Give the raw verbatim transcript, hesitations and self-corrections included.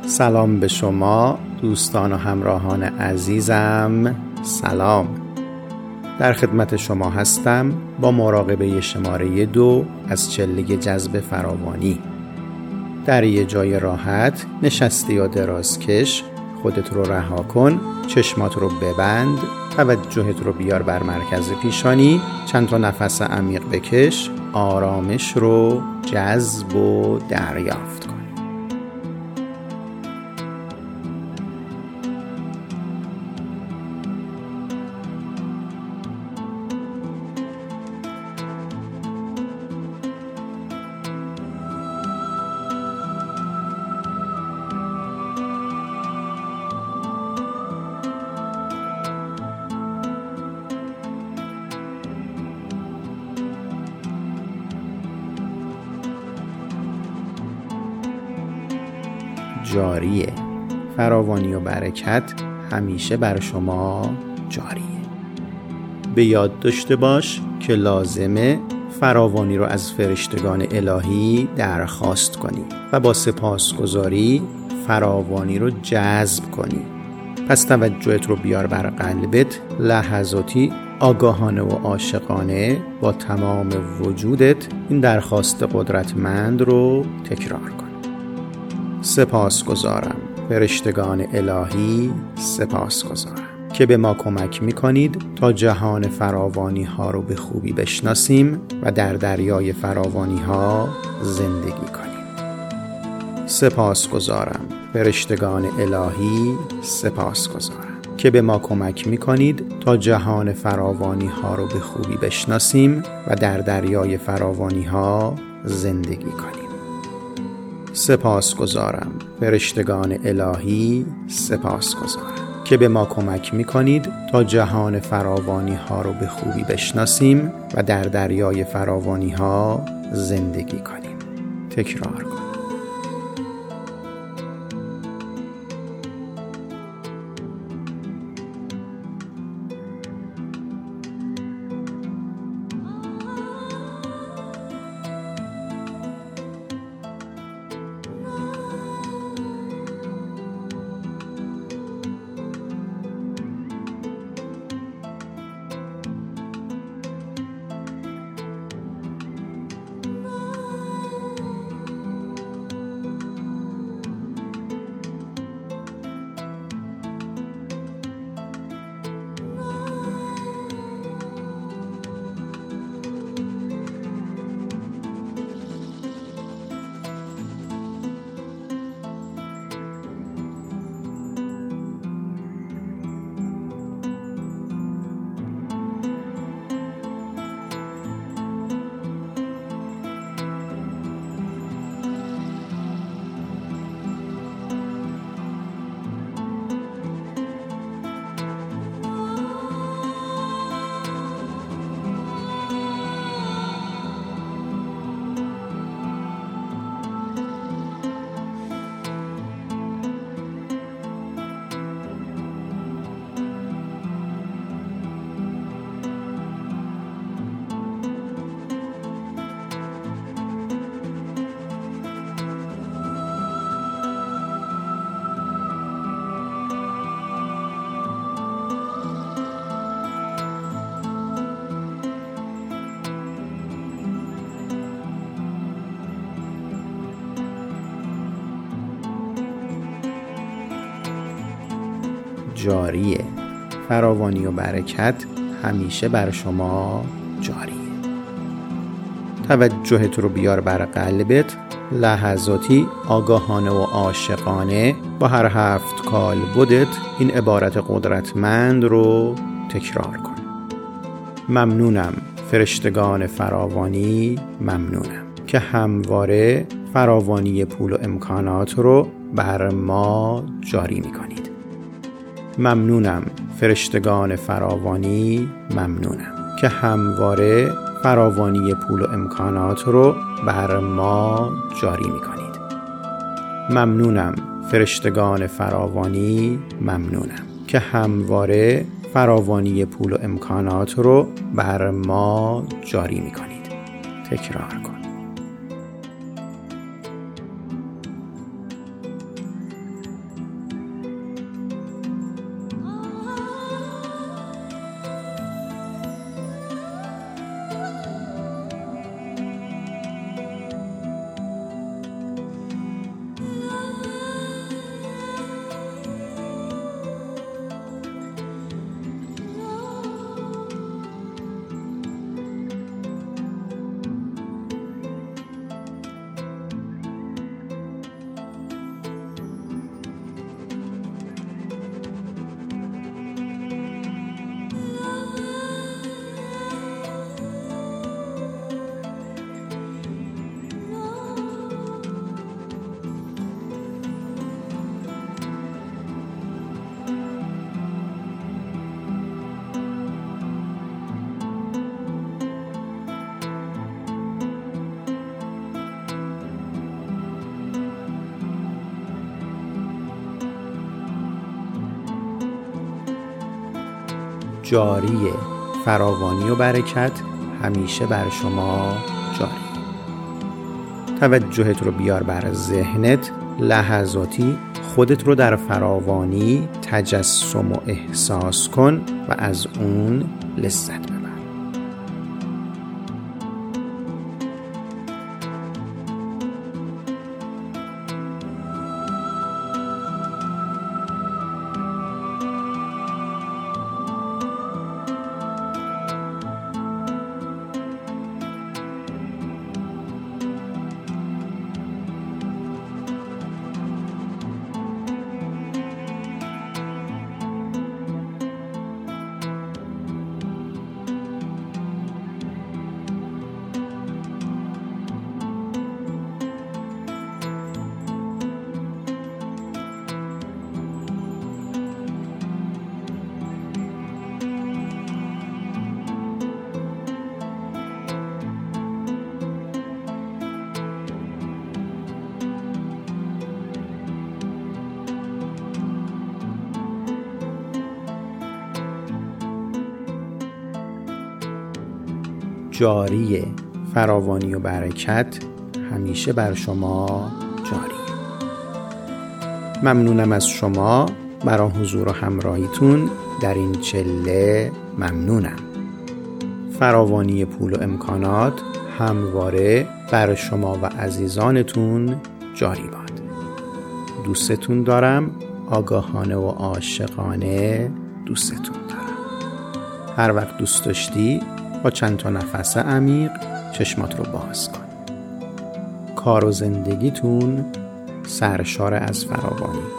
سلام به شما دوستان و همراهان عزیزم. سلام، در خدمت شما هستم با مراقبه شماره دو از چله جذب فراوانی. در یه جای راحت نشستی یا درازکش، خودت رو رها کن، چشمات رو ببند، توجهت رو بیار بر مرکز پیشانی، چند تا نفس عمیق بکش، آرامش رو جذب و دریافت کن. جاریه. فراوانی و برکت همیشه بر شما جاریه. به یاد داشته باش که لازمه فراوانی رو از فرشتگان الهی درخواست کنی و با سپاسگزاری فراوانی رو جذب کنی. پس توجهت رو بیار بر قلبت، لحظاتی آگاهانه و عاشقانه با تمام وجودت این درخواست قدرتمند رو تکرار کن. سپاسگزارم فرشتگان الهی، سپاسگزارم که به ما کمک میکنید تا جهان فراوانی ها رو به خوبی بشناسیم و در دریای فراوانی ها زندگی کنیم. سپاسگزارم فرشتگان الهی، سپاسگزارم که به ما کمک میکنید تا جهان فراوانی ها رو به خوبی بشناسیم و در دریای فراوانی ها زندگی کنیم. سپاسگزارم فرشتگان الهی، سپاسگزارم که به ما کمک میکنید تا جهان فراوانی ها رو به خوبی بشناسیم و در دریای فراوانی ها زندگی کنیم. تکرار کن. جاریه. فراوانی و برکت همیشه بر شما جاریه. توجهت رو بیار بر قلبت، لحظاتی آگاهانه و عاشقانه با هر هفت کالبدت این عبارت قدرتمند رو تکرار کن. ممنونم فرشتگان فراوانی، ممنونم که همواره فراوانی پول و امکانات رو بر ما جاری می‌کنید. ممنونم فرشتگان فراوانی، ممنونم که همواره فراوانی پول و امکانات رو بر ما جاری می‌کنید. ممنونم فرشتگان فراوانی، ممنونم که همواره فراوانی پول و امکانات رو بر ما جاری می‌کنید. تکرار کن. جاری فراوانی و برکت همیشه بر شما جاری. توجهت رو بیار بر ذهنت، لحظاتی خودت رو در فراوانی تجسم و احساس کن و از اون لذت ببر. جاری فراوانی و برکت همیشه بر شما جاری. ممنونم از شما برای حضور و همراهیتون در این چله. ممنونم. فراوانی پول و امکانات همواره بر شما و عزیزانتون جاری باد. دوستتون دارم، آگاهانه و عاشقانه دوستتون دارم. هر وقت دوست داشتی با چند تا نفس عمیق چشمات رو باز کن. کار و زندگیتون سرشار از فراوانی.